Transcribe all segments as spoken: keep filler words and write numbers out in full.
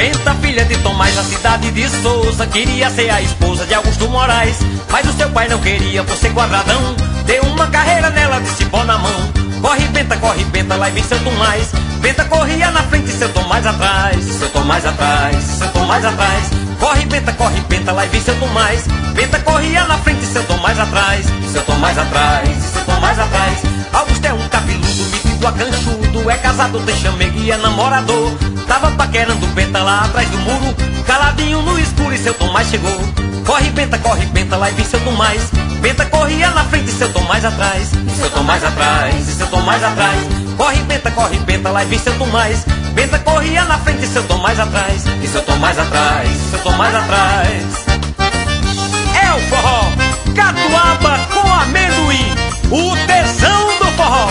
Benta, filha de Tomás, da cidade de Souza, queria ser a esposa de Augusto Moraes, mas o seu pai não queria por ser quadradão. Deu uma carreira nela de cipó na mão. Corre, Benta, corre, Benta, lá vem seu Tomás. Benta corria na frente, seu Tomás atrás. Seu Tomás atrás, seu Tomás atrás. Corre, Benta, corre, Benta, lá vem seu Tomás. Benta corria na frente, seu Tomás atrás. Seu Tomás atrás, seu Tomás atrás. Augusto é um cabeludo, metido a canchudo, é casado, tem chamego e é namorador. Tava paquerando Benta lá atrás do muro, caladinho no escuro, e seu Tomás chegou. Corre, Benta, corre, Benta, lá vem seu Tomás. Benta corria na frente, seu Tomás atrás. Seu Tomás atrás, seu Tomás atrás. Corre, Benta, corre, Benta, lá vem seu Tomás. Benta corria na frente, seu Tomás atrás. E seu Tomás atrás, seu Tomás atrás. É o forró, catuaba com amendoim, o tesão do forró.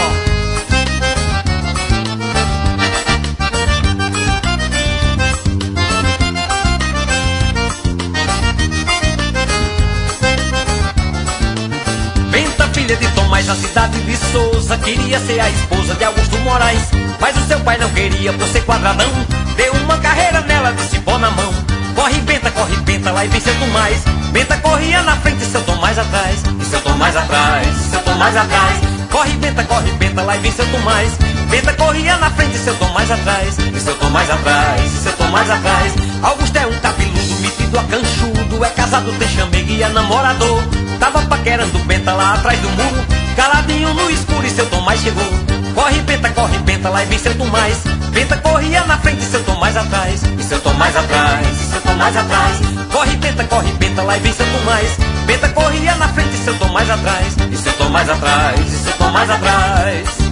Benta, filha de Tomás, na cidade de Souza, queria ser a esposa de Augusto Moraes, mas o seu pai não queria por ser quadradão. Deu uma carreira nela de cipó na mão. Corre, Benta, corre, Benta, lá e vem seu Tomás. Benta corria na frente, seu Tomás atrás. E seu Tomás atrás, seu Tomás atrás. Corre, Benta, corre, Benta, lá e vem seu Tomás. Benta corria na frente, seu Tomás atrás. E seu Tomás atrás, seu Tomás atrás. Augusto é um cabeludo, metido a canchudo, é casado, tem chamego e é namorador. Tava paquerando Benta lá atrás do muro, caladinho no escuro, e seu Tomás chegou. Corre, Benta, corre, Benta, lá e vem seu Tomás. Benta corria na frente, seu Tomás atrás. E seu Tomás atrás, seu Tomás atrás. Corre, Benta, corre, Benta, lá e vem seu Tomás. Benta corria na frente, seu Tomás atrás. E seu Tomás atrás, e seu Tomás atrás.